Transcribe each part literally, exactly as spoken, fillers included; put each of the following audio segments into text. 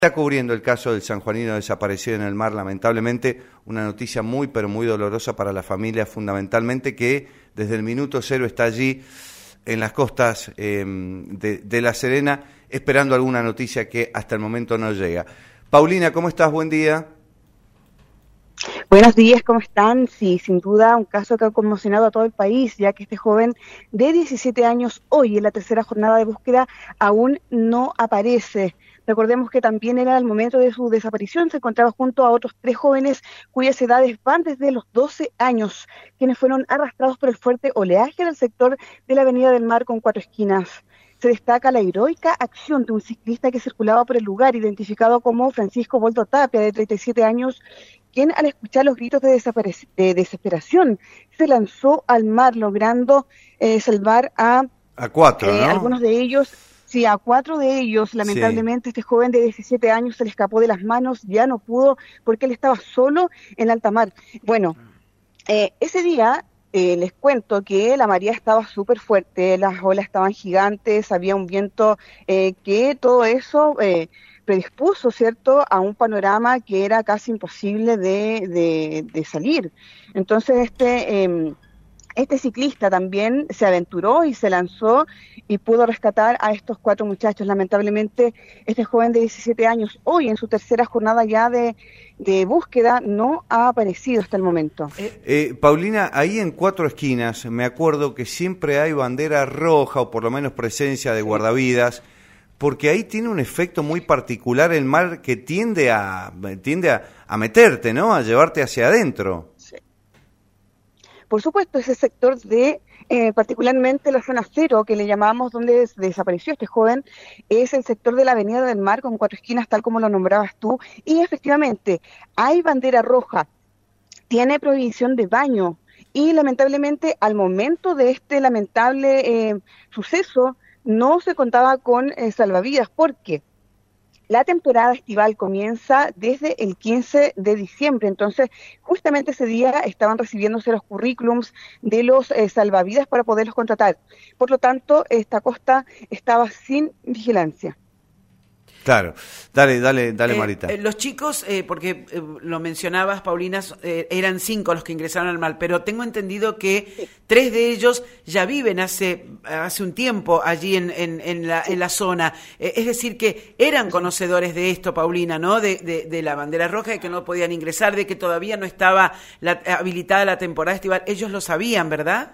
Está cubriendo el caso del sanjuanino desaparecido en el mar, lamentablemente, una noticia muy pero muy dolorosa para la familia, fundamentalmente que desde el minuto cero está allí en las costas eh, de, de La Serena, esperando alguna noticia que hasta el momento no llega. Paulina, ¿cómo estás? Buen día. Buenos días, ¿cómo están? Sí, sin duda un caso que ha conmocionado a todo el país, ya que este joven de diecisiete años, hoy en la tercera jornada de búsqueda, aún no aparece. Recordemos que también era el momento de su desaparición, se encontraba junto a otros tres jóvenes cuyas edades van desde los doce años, quienes fueron arrastrados por el fuerte oleaje del sector de la Avenida del Mar con Cuatro Esquinas. Se destaca la heroica acción de un ciclista que circulaba por el lugar, identificado como Francisco Boldo Tapia, de treinta y siete años, quien al escuchar los gritos de, de desesperación se lanzó al mar, logrando eh, salvar a, a cuatro, eh, ¿no? algunos de ellos. Sí, a cuatro de ellos, lamentablemente, sí. Este joven de diecisiete años se le escapó de las manos, ya no pudo porque él estaba solo en alta mar. Bueno, eh, ese día eh, les cuento que la marea estaba súper fuerte, las olas estaban gigantes, había un viento eh, que todo eso eh, predispuso, ¿cierto?, a un panorama que era casi imposible de, de, de salir. Entonces, este... Eh, Este ciclista también se aventuró y se lanzó y pudo rescatar a estos cuatro muchachos. Lamentablemente, este joven de diecisiete años, hoy en su tercera jornada ya de, de búsqueda, no ha aparecido hasta el momento. Eh, eh, Paulina, ahí en Cuatro Esquinas, me acuerdo que siempre hay bandera roja o por lo menos presencia de guardavidas, porque ahí tiene un efecto muy particular el mar que tiende a, tiende a, a meterte, ¿no?, a llevarte hacia adentro. Por supuesto, ese sector de, eh, particularmente la zona cero, que le llamamos donde desapareció este joven, es el sector de la Avenida del Mar con Cuatro Esquinas, tal como lo nombrabas tú, y efectivamente hay bandera roja, tiene prohibición de baño, y lamentablemente al momento de este lamentable eh, suceso no se contaba con eh, salvavidas, porque la temporada estival comienza desde el quince de diciembre, entonces justamente ese día estaban recibiéndose los currículums de los eh, salvavidas para poderlos contratar. Por lo tanto, esta costa estaba sin vigilancia. Claro, dale, dale, dale, eh, Marita. Eh, los chicos, eh, porque eh, lo mencionabas, Paulina, eh, eran cinco los que ingresaron al mar, pero tengo entendido que sí. tres de ellos ya viven hace hace un tiempo allí en, en, en, la, sí. en la zona. Eh, es decir, que eran conocedores de esto, Paulina, ¿no? De, de, de la bandera roja, de que no podían ingresar, de que todavía no estaba la, habilitada la temporada estival. Ellos lo sabían, ¿verdad?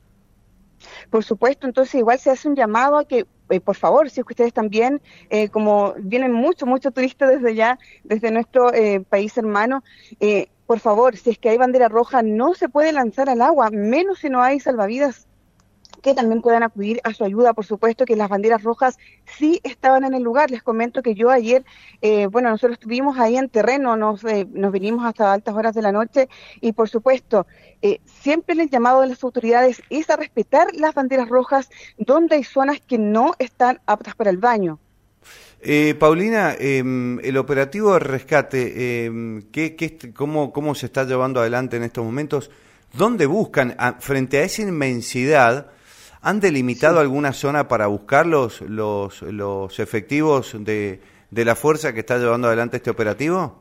Por supuesto, entonces igual se hace un llamado a que, eh, por favor, si es que ustedes también, eh, como vienen muchos, muchos turistas desde allá, desde nuestro eh, país hermano, eh, por favor, si es que hay bandera roja, no se puede lanzar al agua, menos si no hay salvavidas que también puedan acudir a su ayuda. Por supuesto que las banderas rojas sí estaban en el lugar. Les comento que yo ayer, eh, bueno, nosotros estuvimos ahí en terreno, nos, eh, nos vinimos hasta altas horas de la noche y por supuesto, eh, siempre el llamado de las autoridades es a respetar las banderas rojas donde hay zonas que no están aptas para el baño. Eh, Paulina, eh, el operativo de rescate, eh, ¿qué, qué, cómo, ¿cómo se está llevando adelante en estos momentos? ¿Dónde buscan, a, frente a esa inmensidad, han delimitado sí. alguna zona para buscar los, los, los efectivos de, de la fuerza que está llevando adelante este operativo?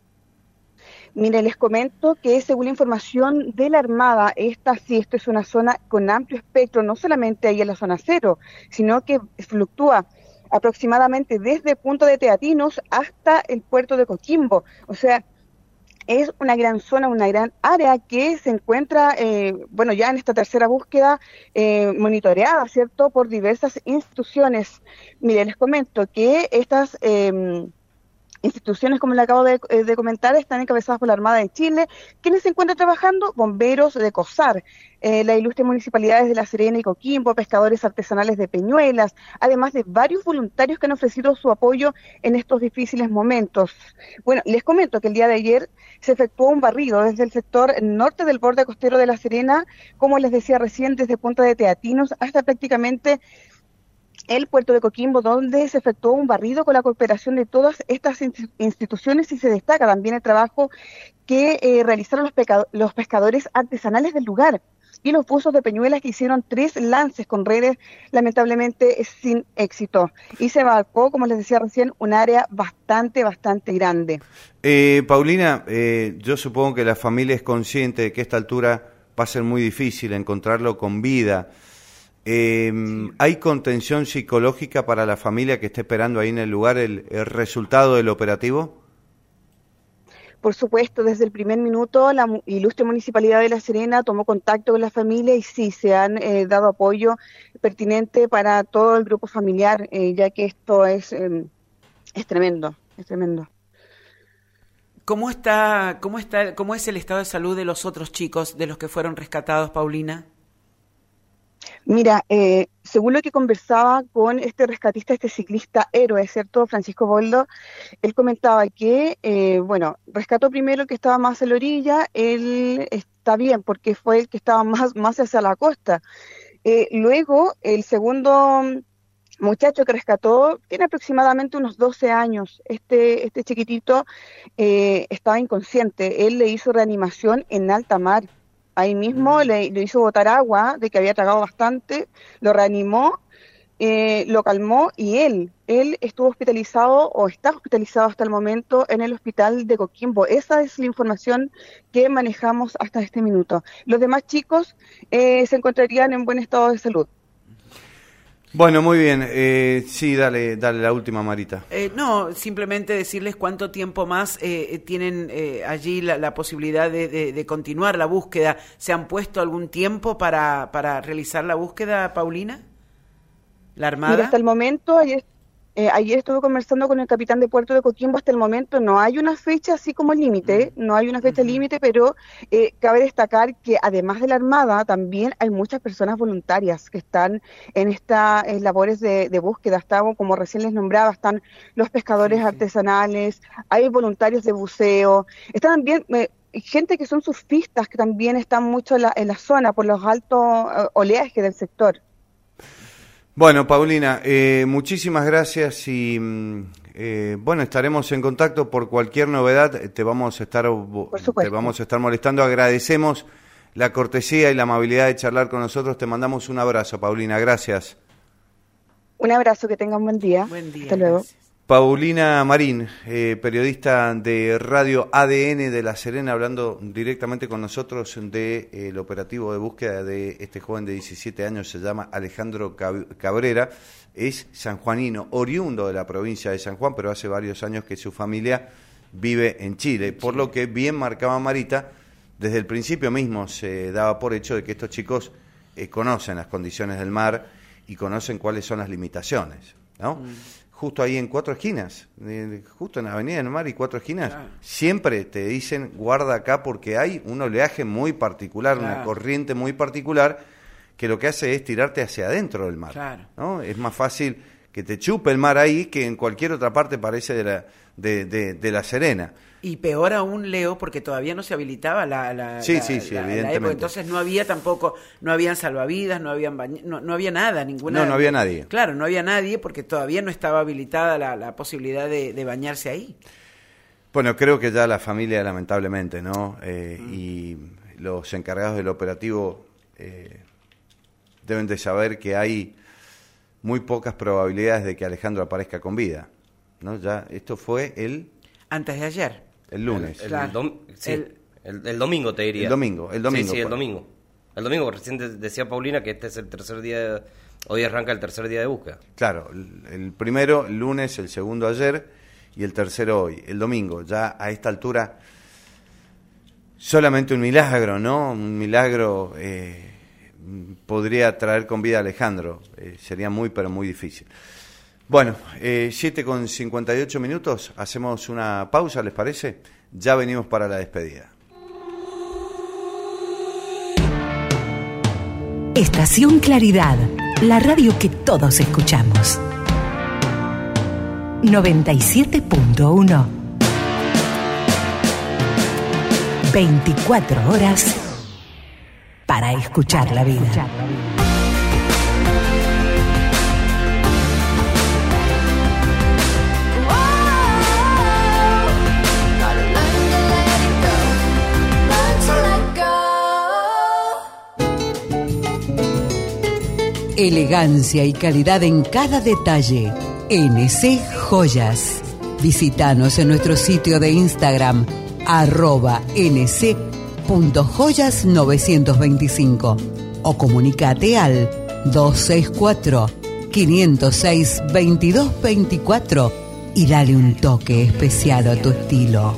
Mire, les comento que según la información de la Armada, esta sí, esta es una zona con amplio espectro, no solamente ahí en la zona cero, sino que fluctúa aproximadamente desde Punta de Teatinos hasta el puerto de Coquimbo. O sea, es una gran zona, una gran área que se encuentra, eh, bueno, ya en esta tercera búsqueda eh, monitoreada, ¿cierto?, por diversas instituciones. Mire, les comento que estas eh, instituciones, como le acabo de, de comentar, están encabezadas por la Armada de Chile. ¿Quiénes se encuentran trabajando? Bomberos de COSAR, eh, las ilustres municipalidades de La Serena y Coquimbo, pescadores artesanales de Peñuelas, además de varios voluntarios que han ofrecido su apoyo en estos difíciles momentos. Bueno, les comento que el día de ayer se efectuó un barrido desde el sector norte del borde costero de La Serena, como les decía recién, desde Punta de Teatinos hasta prácticamente el puerto de Coquimbo, donde se efectuó un barrido con la cooperación de todas estas instituciones y se destaca también el trabajo que eh, realizaron los, los pescadores artesanales del lugar. y los buzos de Peñuelas, que hicieron tres lances con redes, lamentablemente sin éxito. Y se abarcó, como les decía recién, un área bastante, bastante grande. Eh, Paulina, eh, yo supongo que la familia es consciente de que a esta altura va a ser muy difícil encontrarlo con vida. Eh, sí. ¿Hay contención psicológica para la familia que esté esperando ahí en el lugar el, el resultado del operativo? Por supuesto, desde el primer minuto la ilustre Municipalidad de La Serena tomó contacto con la familia y sí, se han eh, dado apoyo pertinente para todo el grupo familiar, eh, ya que esto es, eh, es tremendo, es tremendo. ¿Cómo está, cómo está, cómo es el estado de salud de los otros chicos, de los que fueron rescatados, Paulina? Mira, eh, según lo que conversaba con este rescatista, este ciclista héroe, ¿cierto? Francisco Boldo, él comentaba que, eh, bueno, rescató primero el que estaba más a la orilla, él está bien porque fue el que estaba más, más hacia la costa. Eh, luego, el segundo muchacho que rescató tiene aproximadamente unos doce años. Este, este chiquitito eh, estaba inconsciente, él le hizo reanimación en alta mar. Ahí mismo le, le hizo botar agua, de que había tragado bastante, lo reanimó, eh, lo calmó y él, él estuvo hospitalizado o está hospitalizado hasta el momento en el hospital de Coquimbo. Esa es la información que manejamos hasta este minuto. Los demás chicos eh, se encontrarían en buen estado de salud. Bueno, muy bien. Eh, sí, dale, dale la última, Marita. Eh, no, simplemente decirles cuánto tiempo más eh, tienen eh, allí la, la posibilidad de, de, de continuar la búsqueda. ¿Se han puesto algún tiempo para, para realizar la búsqueda, Paulina? ¿La Armada? Mira, hasta el momento, ayer, eh, ayer estuve conversando con el capitán de Puerto de Coquimbo, hasta el momento no hay una fecha así como límite, mm. no hay una fecha uh-huh. límite, pero eh, cabe destacar que además de la Armada, también hay muchas personas voluntarias que están en estas eh, labores de, de búsqueda. Están, como recién les nombraba, están los pescadores sí, sí. artesanales, hay voluntarios de buceo, están también... Eh, gente que son surfistas que también están mucho en la, en la zona por los altos uh, oleajes del sector. Bueno, Paulina, eh, muchísimas gracias y eh, bueno, estaremos en contacto por cualquier novedad. Te vamos a estar te vamos a estar molestando. Agradecemos la cortesía y la amabilidad de charlar con nosotros. Te mandamos un abrazo, Paulina. Gracias. Un abrazo, que tengan buen día. Buen día. Hasta luego. Gracias. Paulina Marín, eh, periodista de Radio A D N de La Serena, hablando directamente con nosotros del de, eh, operativo de búsqueda de este joven de diecisiete años, se llama Alejandro Cabrera, es sanjuanino, oriundo de la provincia de San Juan, pero hace varios años que su familia vive en Chile, por lo que bien marcaba Marita, desde el principio mismo se daba por hecho de que estos chicos eh, conocen las condiciones del mar y conocen cuáles son las limitaciones, ¿no? Mm. Justo ahí en Cuatro Esquinas, eh, justo en la Avenida del Mar y Cuatro Esquinas, claro. Siempre te dicen guarda acá porque hay un oleaje muy particular, claro. Una corriente muy particular que lo que hace es tirarte hacia adentro del mar, claro. ¿No? Es más fácil que te chupe el mar ahí que en cualquier otra parte parece de la, de, de, de la Serena. Y peor aún, Leo, porque todavía no se habilitaba la, la, sí, la, sí, sí, la, evidentemente. la época. Entonces no había tampoco, no habían salvavidas, no habían bañ... no, no había nada, ninguna. No, no había nadie. Claro, no había nadie porque todavía no estaba habilitada la, la posibilidad de, de bañarse ahí. Bueno, creo que ya la familia, lamentablemente, ¿no? Eh, mm. Y los encargados del operativo eh, deben de saber que hay muy pocas probabilidades de que Alejandro aparezca con vida, ¿no? Ya esto fue el antes de ayer. El lunes. El, el, claro. dom, sí, el, el, el domingo te diría. El domingo, el domingo. Sí, sí, el domingo. El domingo, recién decía Paulina que este es el tercer día, de, hoy arranca el tercer día de búsqueda. Claro, el, el primero, el lunes, el segundo ayer y el tercero hoy. El domingo, ya a esta altura, solamente un milagro, ¿no? Un milagro eh, podría traer con vida a Alejandro. Eh, sería muy, pero muy difícil. Bueno, eh, siete con cincuenta y ocho minutos, hacemos una pausa, ¿les parece? Ya venimos para la despedida. Estación Claridad, la radio que todos escuchamos. noventa y siete punto uno. veinticuatro horas para escuchar la vida. Elegancia y calidad en cada detalle. N C Joyas. Visítanos en nuestro sitio de Instagram, arroba nc.joyas novecientos veinticinco, o comunicate al dos seis cuatro, cinco cero seis, veintidós veinticuatro y dale un toque especial a tu estilo.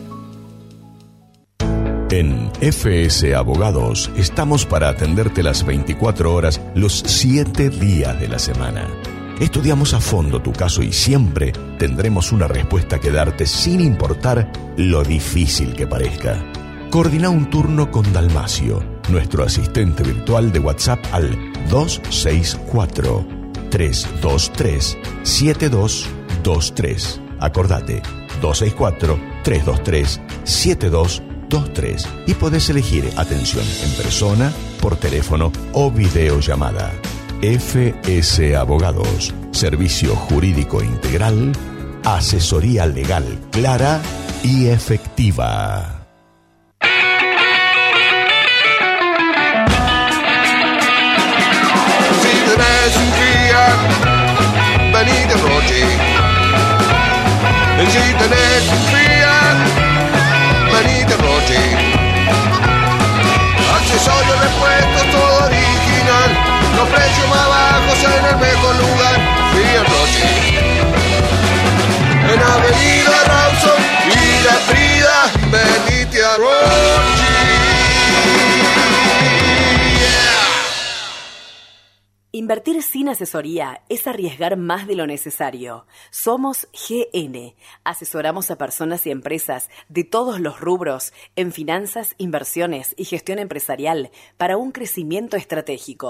En F S Abogados estamos para atenderte las veinticuatro horas, los siete días de la semana. Estudiamos a fondo tu caso y siempre tendremos una respuesta que darte sin importar lo difícil que parezca. Coordina un turno con Dalmacio, nuestro asistente virtual de WhatsApp al dos seis cuatro, tres dos tres, siete dos dos tres. Acordate, dos seis cuatro, tres dos tres, siete dos dos tres. Y podés elegir atención en persona, por teléfono o videollamada. F S Abogados, servicio jurídico integral, asesoría legal clara y efectiva. Si tenés un Fiat, vení de Rochi. Si tenés un Fiat, vení de Rochi. Accesorios, repuestos, todo original. Los precios más bajos en el mejor lugar, Fiat Rochi. En Avenida Rawson y La Frida, venite a Rochi. Yeah. Invertir sin asesoría es arriesgar más de lo necesario. Somos G N. Asesoramos a personas y empresas de todos los rubros en finanzas, inversiones y gestión empresarial para un crecimiento estratégico.